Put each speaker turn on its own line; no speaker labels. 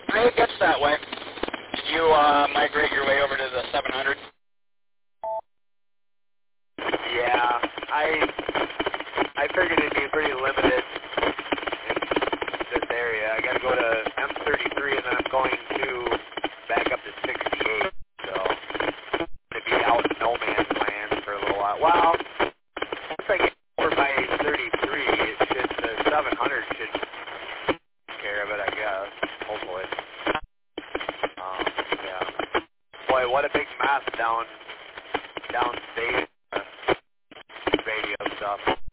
it gets that way. Did you migrate your way over to the 700?
Yeah, I figured it'd be pretty limited in this area. I got to go to M33, and then I'm going to back up to 68. So to be out in no man's land for a little while. Well, once I get over by 33, the 700 should take care of it, I guess. Hopefully. Yeah. Boy, what a big mess downstate radio stuff.